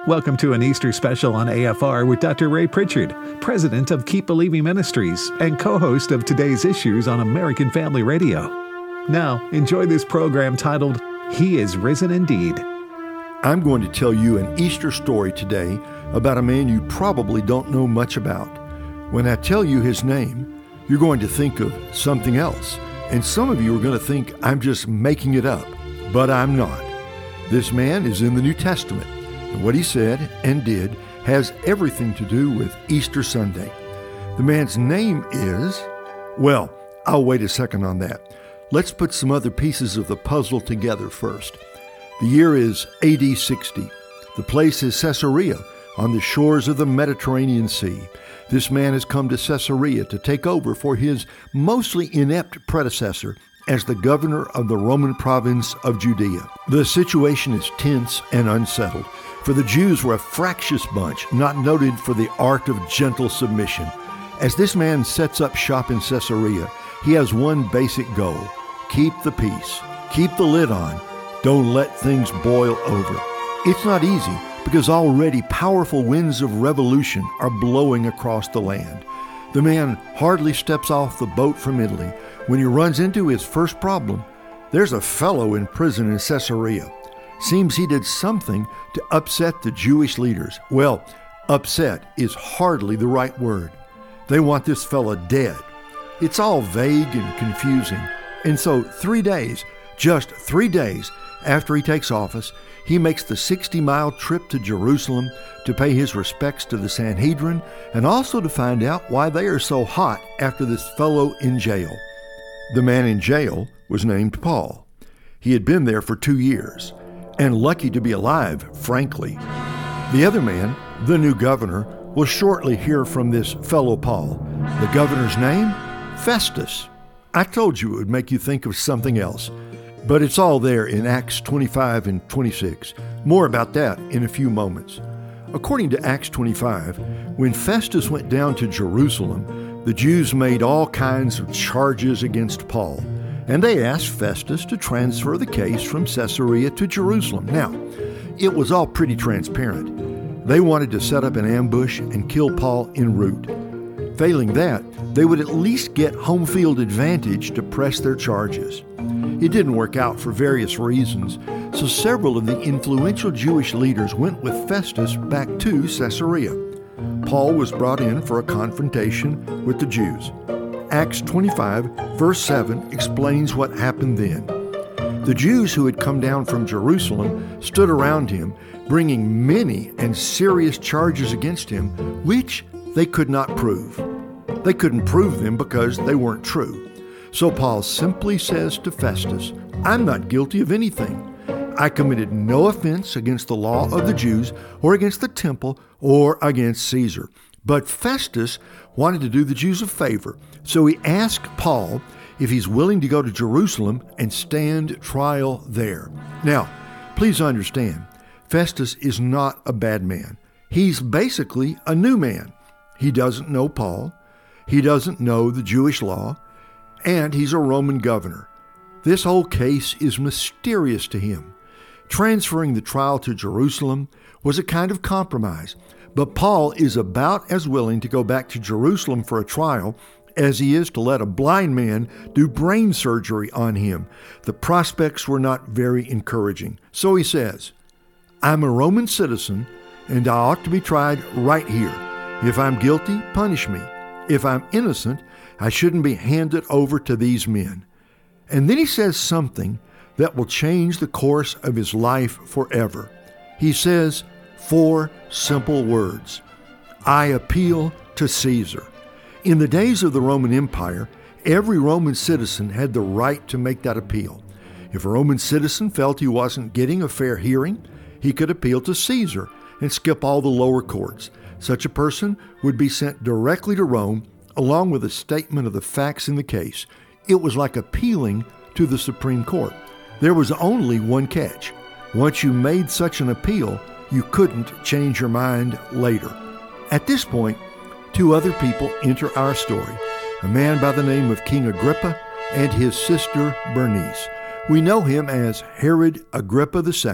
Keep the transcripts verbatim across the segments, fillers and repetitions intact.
Welcome to an Easter special on A F R with Doctor Ray Pritchard, president of Keep Believing Ministries and co-host of today's issues on American Family Radio. Now, enjoy this program titled, He is Risen Indeed. I'm going to tell you an Easter story today about a man you probably don't know much about. When I tell you his name, you're going to think of something else, and some of you are going to think I'm just making it up, but I'm not. This man is in the New Testament, and what he said and did has everything to do with Easter Sunday. The man's name is, well, I'll wait a second on that. Let's put some other pieces of the puzzle together first. The year is A D sixty. The place is Caesarea, on the shores of the Mediterranean Sea. This man has come to Caesarea to take over for his mostly inept predecessor as the governor of the Roman province of Judea. The situation is tense and unsettled, for the Jews were a fractious bunch, not noted for the art of gentle submission. As this man sets up shop in Caesarea, he has one basic goal: keep the peace, keep the lid on, don't let things boil over. It's not easy, because already powerful winds of revolution are blowing across the land. The man hardly steps off the boat from Italy when he runs into his first problem. There's a fellow in prison in Caesarea. Seems he did something to upset the Jewish leaders. Well, upset is hardly the right word. They want this fellow dead. It's all vague and confusing. And so three days, just three days after he takes office, he makes the sixty-mile trip to Jerusalem to pay his respects to the Sanhedrin and also to find out why they are so hot after this fellow in jail. The man in jail was named Paul. He had been there for two years, and lucky to be alive, frankly. The other man, the new governor, will shortly hear from this fellow Paul. The governor's name? Festus. I told you it would make you think of something else. But it's all there in Acts twenty-five and twenty-six. More about that in a few moments. According to Acts twenty-five, when Festus went down to Jerusalem, the Jews made all kinds of charges against Paul, and they asked Festus to transfer the case from Caesarea to Jerusalem. Now, it was all pretty transparent. They wanted to set up an ambush and kill Paul en route. Failing that, they would at least get home field advantage to press their charges. It didn't work out for various reasons, so several of the influential Jewish leaders went with Festus back to Caesarea. Paul was brought in for a confrontation with the Jews. Acts twenty-five, verse seven explains what happened then. The Jews who had come down from Jerusalem stood around him, bringing many and serious charges against him, which they could not prove. They couldn't prove them because they weren't true. So Paul simply says to Festus, I'm not guilty of anything. I committed no offense against the law of the Jews or against the temple or against Caesar. But Festus wanted to do the Jews a favor, so he asked Paul if he's willing to go to Jerusalem and stand trial there. Now, please understand, Festus is not a bad man. He's basically a new man. He doesn't know Paul. He doesn't know the Jewish law. And he's a Roman governor. This whole case is mysterious to him. Transferring the trial to Jerusalem was a kind of compromise, but Paul is about as willing to go back to Jerusalem for a trial as he is to let a blind man do brain surgery on him. The prospects were not very encouraging. So he says, I'm a Roman citizen, and I ought to be tried right here. If I'm guilty, punish me. If I'm innocent, I shouldn't be handed over to these men. And then he says something that will change the course of his life forever. He says four simple words. I appeal to Caesar. In the days of the Roman Empire, every Roman citizen had the right to make that appeal. If a Roman citizen felt he wasn't getting a fair hearing, he could appeal to Caesar and skip all the lower courts. Such a person would be sent directly to Rome along with a statement of the facts in the case. It was like appealing to the Supreme Court. There was only one catch. Once you made such an appeal, you couldn't change your mind later. At this point, two other people enter our story, a man by the name of King Agrippa and his sister Bernice. We know him as Herod Agrippa the Second.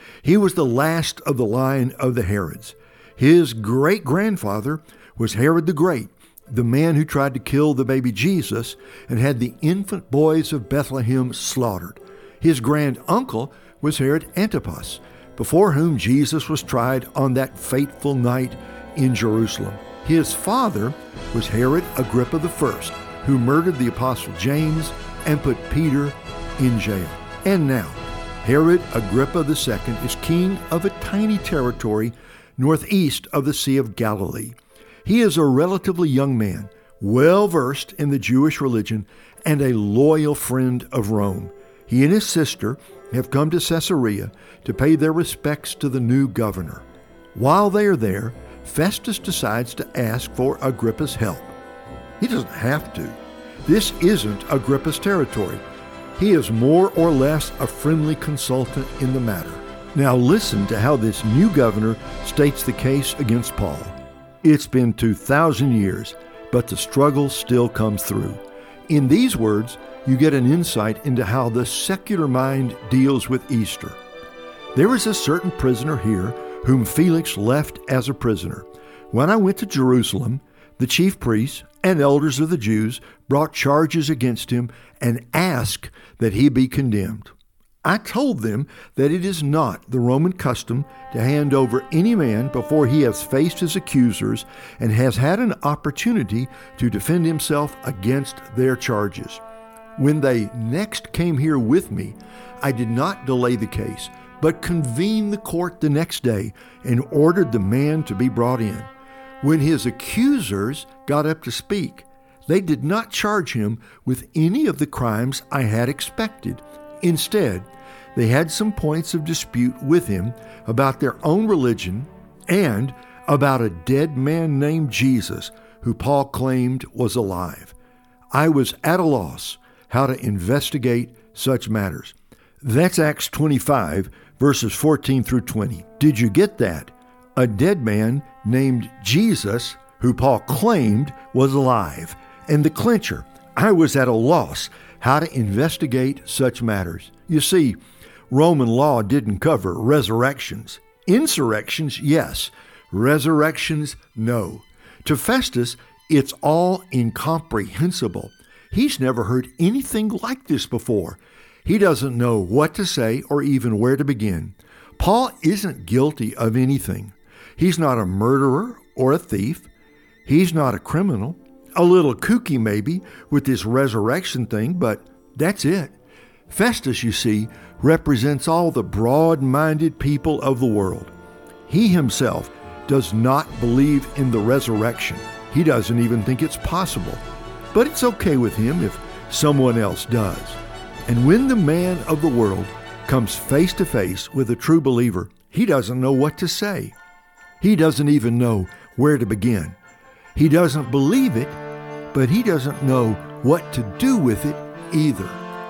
He was the last of the line of the Herods. His great-grandfather was Herod the Great, the man who tried to kill the baby Jesus and had the infant boys of Bethlehem slaughtered. His grand-uncle was Herod Antipas, before whom Jesus was tried on that fateful night in Jerusalem. His father was Herod Agrippa the First, who murdered the apostle James and put Peter in jail. And now, Herod Agrippa the Second is king of a tiny territory northeast of the Sea of Galilee. He is a relatively young man, well-versed in the Jewish religion and a loyal friend of Rome. He and his sister have come to Caesarea to pay their respects to the new governor. While they are there, Festus decides to ask for Agrippa's help. He doesn't have to. This isn't Agrippa's territory. He is more or less a friendly consultant in the matter. Now listen to how this new governor states the case against Paul. It's been two thousand years, but the struggle still comes through. In these words, you get an insight into how the secular mind deals with Easter. There is a certain prisoner here whom Felix left as a prisoner. When I went to Jerusalem, the chief priests and elders of the Jews brought charges against him and asked that he be condemned. I told them that it is not the Roman custom to hand over any man before he has faced his accusers and has had an opportunity to defend himself against their charges. When they next came here with me, I did not delay the case, but convened the court the next day and ordered the man to be brought in. When his accusers got up to speak, they did not charge him with any of the crimes I had expected. Instead, they had some points of dispute with him about their own religion and about a dead man named Jesus, who Paul claimed was alive. I was at a loss how to investigate such matters. That's Acts twenty-five, verses fourteen through twenty. Did you get that? A dead man named Jesus, who Paul claimed was alive. And the clincher, I was at a loss how to investigate such matters. You see, Roman law didn't cover resurrections. Insurrections, yes. Resurrections, no. To Festus, it's all incomprehensible. He's never heard anything like this before. He doesn't know what to say or even where to begin. Paul isn't guilty of anything. He's not a murderer or a thief. He's not a criminal. A little kooky maybe with this resurrection thing, but that's it. Festus, you see, represents all the broad-minded people of the world. He himself does not believe in the resurrection. He doesn't even think it's possible. But it's okay with him if someone else does. And when the man of the world comes face to face with a true believer, he doesn't know what to say. He doesn't even know where to begin. He doesn't believe it, but he doesn't know what to do with it either.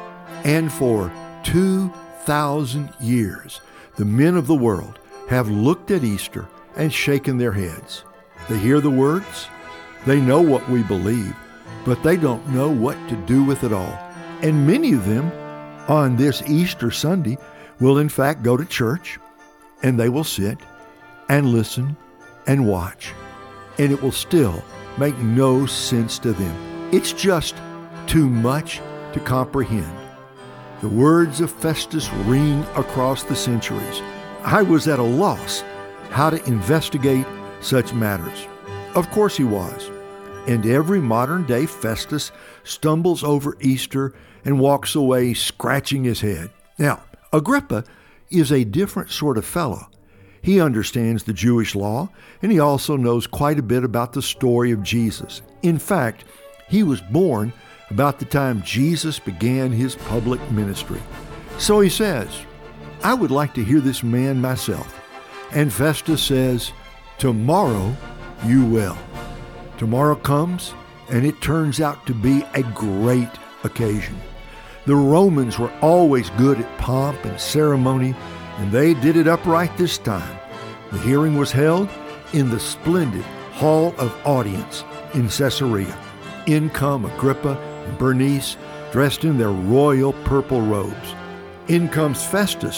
And for two thousand years, the men of the world have looked at Easter and shaken their heads. They hear the words, they know what we believe, but they don't know what to do with it all. And many of them on this Easter Sunday will in fact go to church, and they will sit and listen and watch, and it will still make no sense to them. It's just too much to comprehend. The words of Festus ring across the centuries. I was at a loss how to investigate such matters. Of course he was. And every modern-day Festus stumbles over Easter and walks away scratching his head. Now, Agrippa is a different sort of fellow. He understands the Jewish law, and he also knows quite a bit about the story of Jesus. In fact, he was born about the time Jesus began his public ministry. So he says, I would like to hear this man myself. And Festus says, tomorrow you will. Tomorrow comes, and it turns out to be a great occasion. The Romans were always good at pomp and ceremony, and they did it upright this time. The hearing was held in the splendid Hall of Audience in Caesarea. In come Agrippa and Bernice, dressed in their royal purple robes. In comes Festus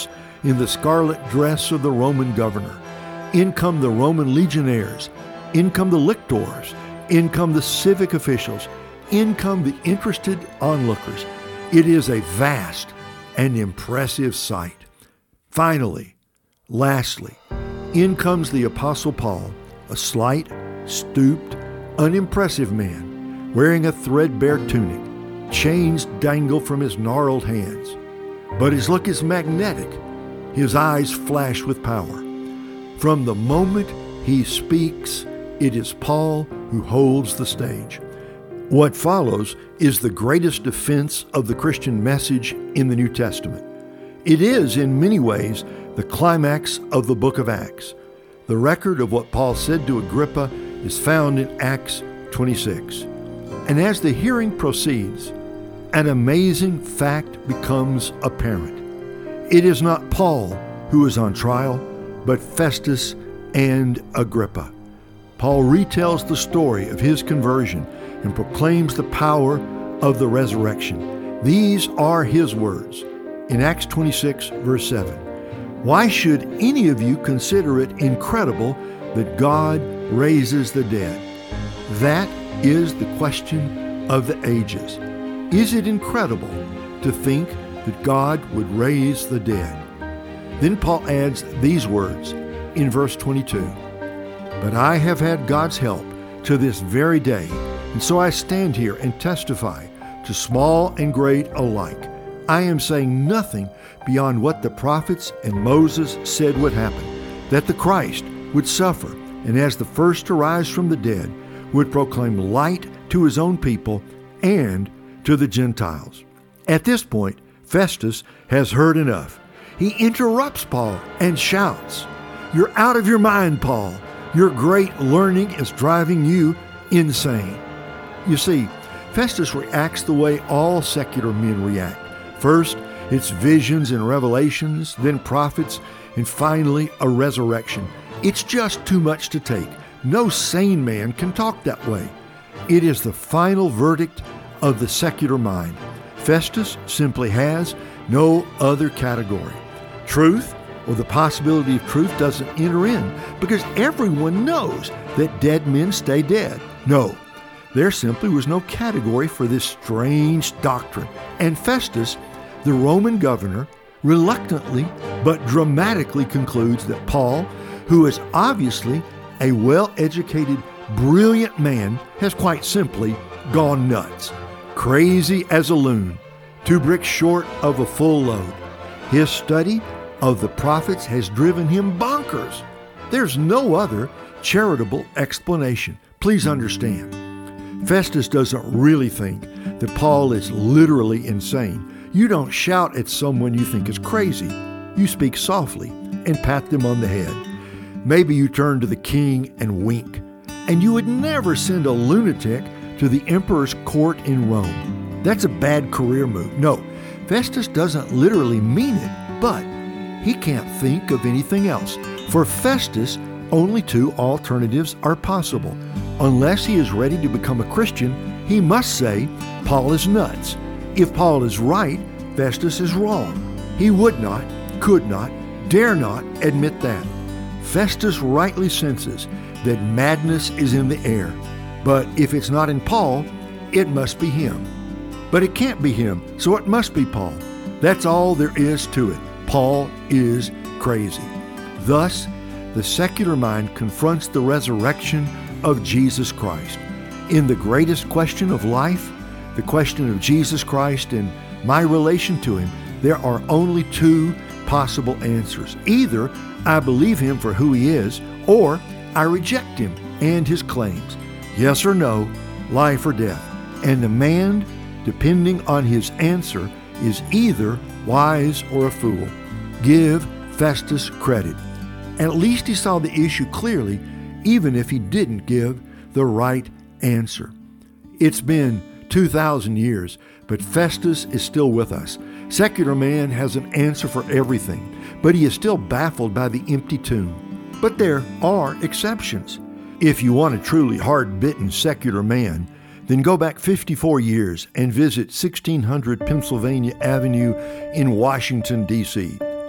in the scarlet dress of the Roman governor. In come the Roman legionnaires. In come the lictors. In come the civic officials. In come the interested onlookers. It is a vast and impressive sight. Finally, lastly, in comes the Apostle Paul, a slight, stooped, unimpressive man, wearing a threadbare tunic. Chains dangle from his gnarled hands. But his look is magnetic. His eyes flash with power. From the moment he speaks, it is Paul who holds the stage. What follows is the greatest defense of the Christian message in the New Testament. It is, in many ways, the climax of the book of Acts. The record of what Paul said to Agrippa is found in Acts twenty-six. And as the hearing proceeds, an amazing fact becomes apparent. It is not Paul who is on trial, but Festus and Agrippa. Paul retells the story of his conversion and proclaims the power of the resurrection. These are his words in Acts twenty-six, verse seven. Why should any of you consider it incredible that God raises the dead? That is the question of the ages. Is it incredible to think that God would raise the dead? Then Paul adds these words in verse twenty-two. But I have had God's help to this very day, and so I stand here and testify to small and great alike. I am saying nothing beyond what the prophets and Moses said would happen, that the Christ would suffer, and as the first to rise from the dead, would proclaim light to his own people and to the Gentiles. At this point, Festus has heard enough. He interrupts Paul and shouts, "You're out of your mind, Paul. Your great learning is driving you insane." You see, Festus reacts the way all secular men react. First, it's visions and revelations, then prophets, and finally a resurrection. It's just too much to take. No sane man can talk that way. It is the final verdict of the secular mind. Festus simply has no other category. Truth, or the possibility of truth, doesn't enter in because everyone knows that dead men stay dead. No, there simply was no category for this strange doctrine. And Festus, the Roman governor, reluctantly but dramatically concludes that Paul, who is obviously a well-educated, brilliant man, has quite simply gone nuts, crazy as a loon, two bricks short of a full load. His study of the prophets has driven him bonkers. There's no other charitable explanation. Please understand. Festus doesn't really think that Paul is literally insane. You don't shout at someone you think is crazy. You speak softly and pat them on the head. Maybe you turn to the king and wink. And you would never send a lunatic to the emperor's court in Rome. That's a bad career move. No, Festus doesn't literally mean it, but he can't think of anything else. For Festus, only two alternatives are possible. Unless he is ready to become a Christian, he must say Paul is nuts. If Paul is right, Festus is wrong. He would not, could not, dare not admit that. Festus rightly senses that madness is in the air. But if it's not in Paul, it must be him. But it can't be him, so it must be Paul. That's all there is to it. Paul is crazy. Thus, the secular mind confronts the resurrection of Jesus Christ. In the greatest question of life, the question of Jesus Christ and my relation to him, there are only two possible answers. Either I believe him for who he is, or I reject him and his claims. Yes or no, life or death. And the man, depending on his answer, is either wise or a fool. Give Festus credit. At least he saw the issue clearly, even if he didn't give the right answer. It's been two thousand years, but Festus is still with us. Secular man has an answer for everything, but he is still baffled by the empty tomb. But there are exceptions. If you want a truly hard-bitten secular man, then go back fifty-four years and visit sixteen hundred Pennsylvania Avenue in Washington, D C,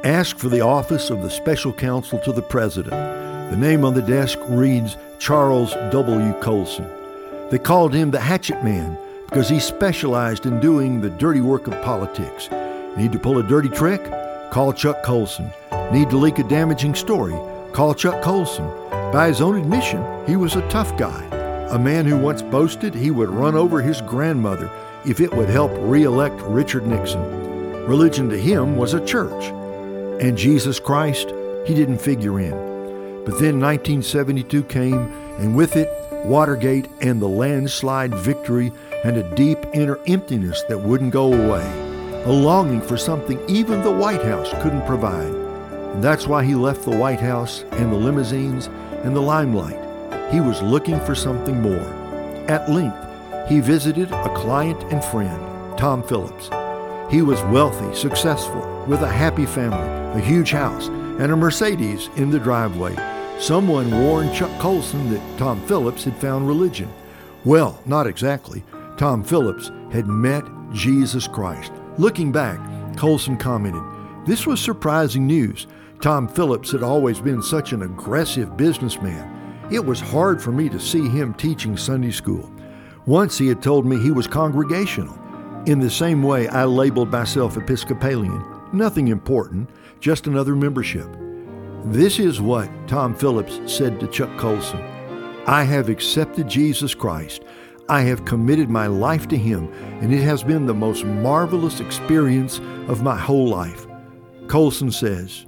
Ask for the office of the special counsel to the president. The name on the desk reads Charles W. Colson. They called him the Hatchet Man because he specialized in doing the dirty work of politics. Need to pull a dirty trick? Call Chuck Colson. Need to leak a damaging story? Call Chuck Colson. By his own admission, he was a tough guy, a man who once boasted he would run over his grandmother if it would help re-elect Richard Nixon. Religion to him was a church, and Jesus Christ, he didn't figure in. But then nineteen seventy-two came, and with it, Watergate and the landslide victory and a deep inner emptiness that wouldn't go away, a longing for something even the White House couldn't provide. And that's why he left the White House and the limousines and the limelight. He was looking for something more. At length, he visited a client and friend, Tom Phillips. He was wealthy, successful, with a happy family, a huge house, and a Mercedes in the driveway. Someone warned Chuck Colson that Tom Phillips had found religion. Well, not exactly. Tom Phillips had met Jesus Christ. Looking back, Colson commented, "This was surprising news. Tom Phillips had always been such an aggressive businessman. It was hard for me to see him teaching Sunday school. Once he had told me he was congregational. In the same way, I labeled myself Episcopalian. Nothing important, just another membership." This is what Tom Phillips said to Chuck Colson. "I have accepted Jesus Christ. I have committed my life to him, and it has been the most marvelous experience of my whole life." Colson says,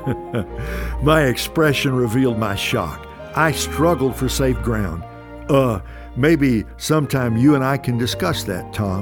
"My expression revealed my shock. I struggled for safe ground. Uh, maybe sometime you and I can discuss that, Tom."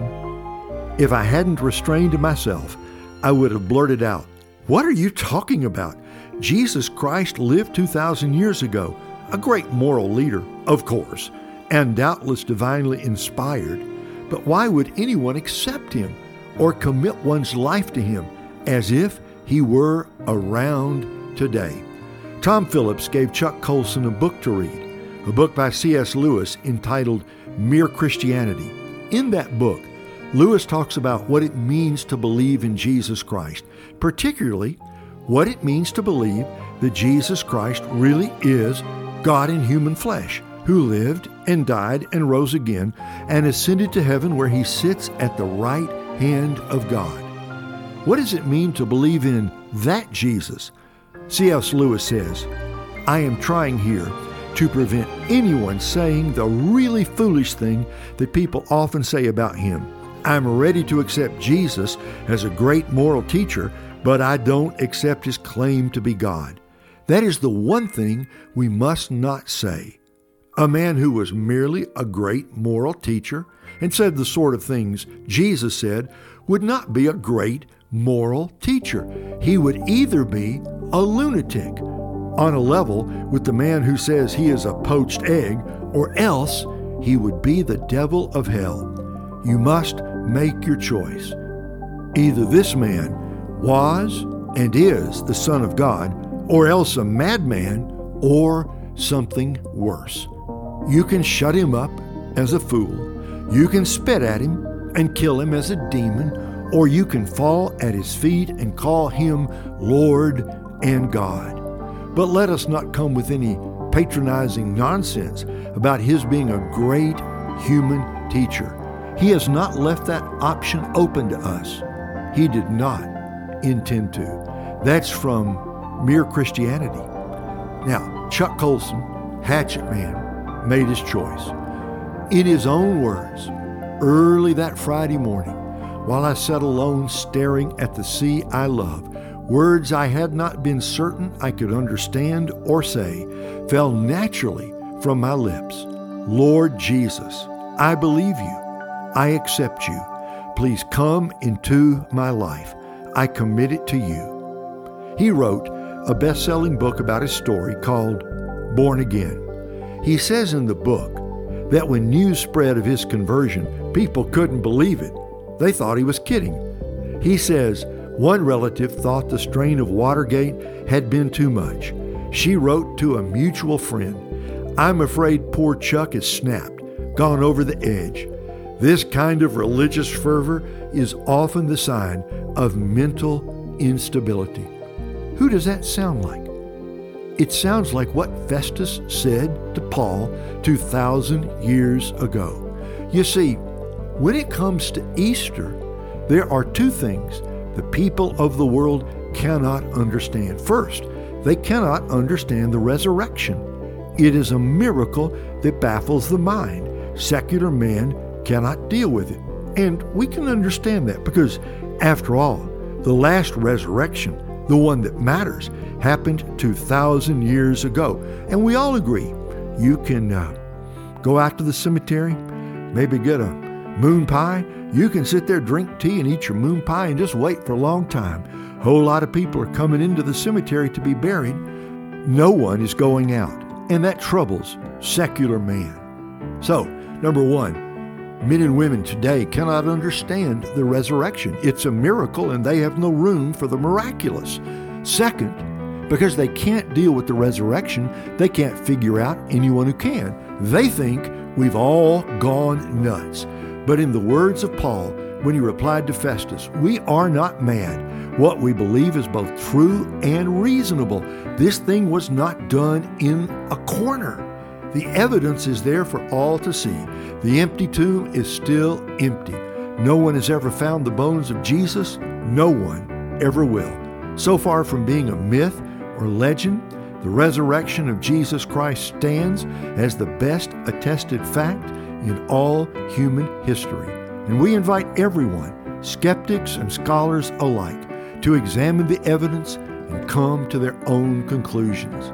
If I hadn't restrained myself, I would have blurted out, "What are you talking about? Jesus Christ lived two thousand years ago, a great moral leader, of course, and doubtless divinely inspired. But why would anyone accept him or commit one's life to him as if he were around today?" Tom Phillips gave Chuck Colson a book to read, a book by C S Lewis entitled Mere Christianity. In that book, Lewis talks about what it means to believe in Jesus Christ, particularly what it means to believe that Jesus Christ really is God in human flesh, who lived and died and rose again and ascended to heaven where he sits at the right hand of God. What does it mean to believe in that Jesus? C S Lewis says, "I am trying here to prevent anyone saying the really foolish thing that people often say about him. I'm ready to accept Jesus as a great moral teacher, but I don't accept his claim to be God. That is the one thing we must not say. A man who was merely a great moral teacher and said the sort of things Jesus said would not be a great moral teacher. He would either be a lunatic on a level with the man who says he is a poached egg, or else he would be the devil of hell. You must make your choice. Either this man was and is the Son of God, or else a madman, or something worse. You can shut him up as a fool. You can spit at him and kill him as a demon, or you can fall at his feet and call him Lord and God. But let us not come with any patronizing nonsense about his being a great human teacher. He has not left that option open to us. He did not intend to. That's from Mere Christianity. Now, Chuck Colson, Hatchet Man, made his choice. In his own words, early that Friday morning, while I sat alone staring at the sea I love, words I had not been certain I could understand or say fell naturally from my lips. Lord Jesus, I believe you. I accept you. Please come into my life. I commit it to you. He wrote a best-selling book about his story called Born Again. He says in the book that when news spread of his conversion, people couldn't believe it. They thought he was kidding. He says one relative thought the strain of Watergate had been too much. She wrote to a mutual friend, "I'm afraid poor Chuck is snapped, gone over the edge." This kind of religious fervor is often the sign of mental instability. Who does that sound like? It sounds like what Festus said to Paul two thousand years ago. You see, when it comes to Easter, there are two things the people of the world cannot understand. First, they cannot understand the resurrection. It is a miracle that baffles the mind. Secular man cannot deal with it. And we can understand that because, after all, the last resurrection, the one that matters, happened two thousand years ago. And we all agree. You can uh, go out to the cemetery, maybe get a moon pie. You can sit there, drink tea, and eat your moon pie and just wait for a long time. A whole lot of people are coming into the cemetery to be buried. No one is going out. And that troubles secular man. So, number one, men and women today cannot understand the resurrection. It's a miracle and they have no room for the miraculous. Second, because they can't deal with the resurrection, they can't figure out anyone who can. They think we've all gone nuts. But in the words of Paul, when he replied to Festus, we are not mad. What we believe is both true and reasonable. This thing was not done in a corner. The evidence is there for all to see. The empty tomb is still empty. No one has ever found the bones of Jesus. No one ever will. So far from being a myth or legend, the resurrection of Jesus Christ stands as the best attested fact in all human history. And we invite everyone, skeptics and scholars alike, to examine the evidence and come to their own conclusions.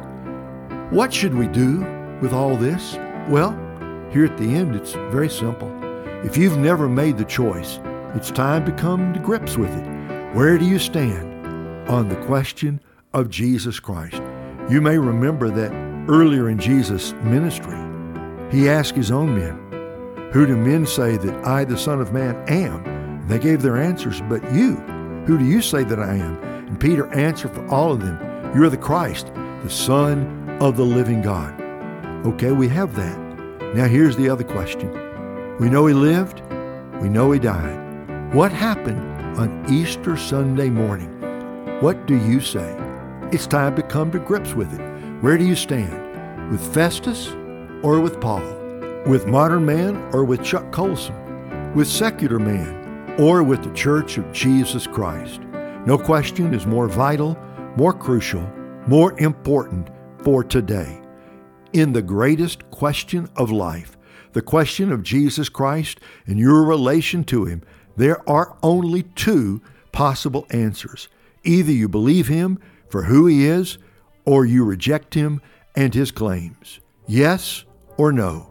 What should we do with all this? Well, here at the end, it's very simple. If you've never made the choice, it's time to come to grips with it. Where do you stand on the question of Jesus Christ? You may remember that earlier in Jesus' ministry, he asked his own men, who do men say that I, the Son of Man, am? They gave their answers, but you, who do you say that I am? And Peter answered for all of them, you are the Christ, the Son of the living God. Okay, we have that. Now here's the other question. We know he lived. We know he died. What happened on Easter Sunday morning? What do you say? It's time to come to grips with it. Where do you stand? With Festus or with Paul? With modern man or with Chuck Colson? With secular man or with the Church of Jesus Christ? No question is more vital, more crucial, more important for today. In the greatest question of life, the question of Jesus Christ and your relation to him, there are only two possible answers. Either you believe him for who he is, or you reject him and his claims. Yes or no.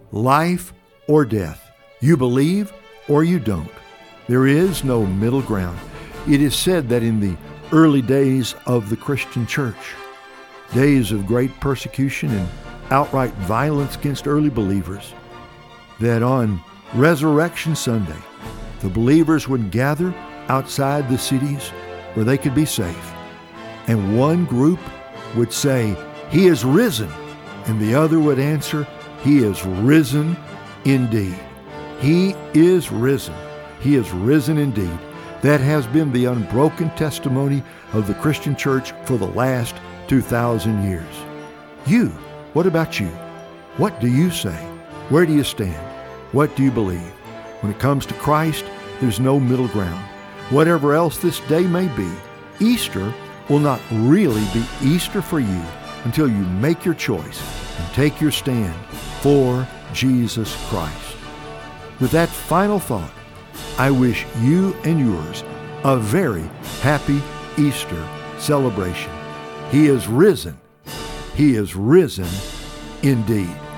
Life or death. You believe or you don't. There is no middle ground. It is said that in the early days of the Christian church, days of great persecution and outright violence against early believers, that on Resurrection Sunday, the believers would gather outside the cities where they could be safe. And one group would say, he is risen. And the other would answer, he is risen indeed. He is risen. He is risen indeed. That has been the unbroken testimony of the Christian church for the last two thousand years. You, what about you? What do you say? Where do you stand? What do you believe? When it comes to Christ, there's no middle ground. Whatever else this day may be, Easter will not really be Easter for you until you make your choice and take your stand for Jesus Christ. With that final thought, I wish you and yours a very happy Easter celebration. He is risen. He is risen indeed.